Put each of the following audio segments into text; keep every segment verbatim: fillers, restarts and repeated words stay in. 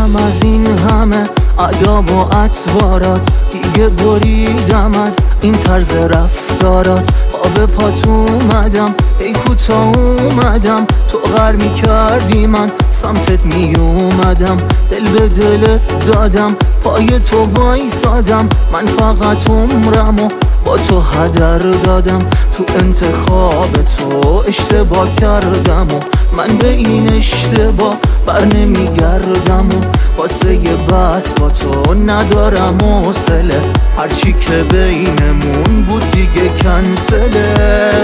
بریدم از این همه ادا و اطوارات، دیگه بریدم از این طرز رفتارات. آب پات اومدم ای کوتا اومدم، تو غر می کردی من سمتت می اومدم. دل به دل دادم پای تو وایسادم، من فقط عمرمو با تو هدر دادم. تو انتخاب تو اشتباه کردم و من به این اشتباه بر نمیگردم و واسه یه بس با تو ندارم حوصله، هرچی که بینمون بود دیگه کنسله.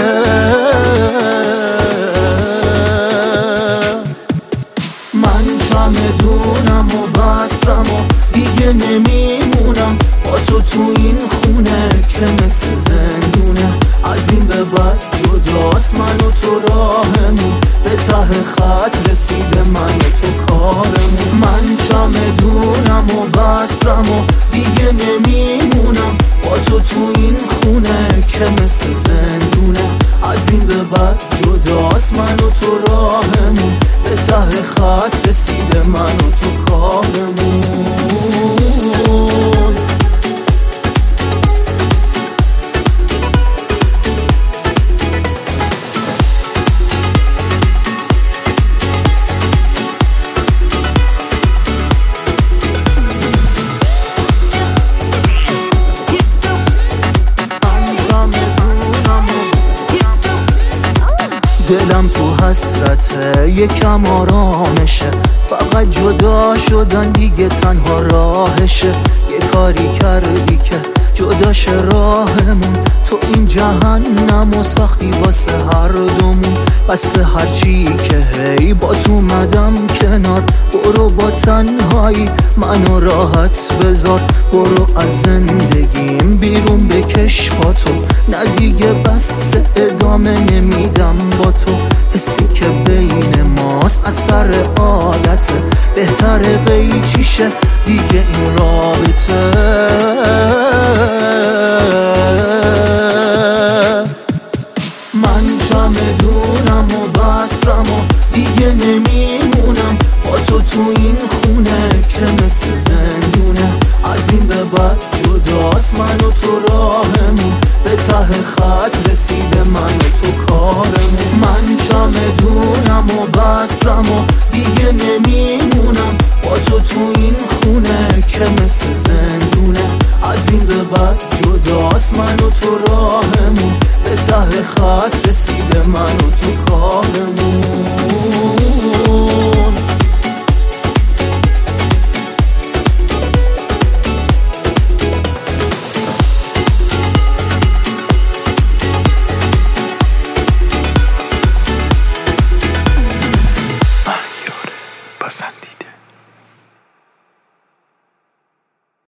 من چمدونم و بستم و دیگه نمیمونم با تو تو این خونه که مثل زندونه. از این به بعد جداست من و تو راهمون، به ته خط رسیده من و تو کارمون. من چمدونم و بستم و دیگه نمیمونم با تو تو این خونه که مثل زندونه. از این به بعد جداست من و تو راهمون، به ته خط رسیده من و تو کارمون. دلم تو حسرته یکم آرامشه، فقط جدا شدن دیگه تنها راهشه. یه کاری کردی که جداش راهمون، تو این جهنم و ساختی واسه هر دومون. بسته هرچی که هی با تو اومدم کنار، برو با تنهایی منو راحت بذار. برو از زندگیم بیرون بکش با تو، نه دیگه بسته ادامه نمیدم با تو. حسی که بین ماست اثر عادته، بهتره قیچیشه دیگه این رابطه. من چمدونم و بستم و دیگه نمیمونم با تو تو این خونه که مثل زندونه. از این به بعد جداست من و تو راهمون، به ته خط رسیده من و تو کارمون. من چمدونم و بستم و دیگه نمیمونم با تو تو این خونه که مثل زندونه. از این به بعد جداست من و تو راهمون، به ته خط رسیده من و تو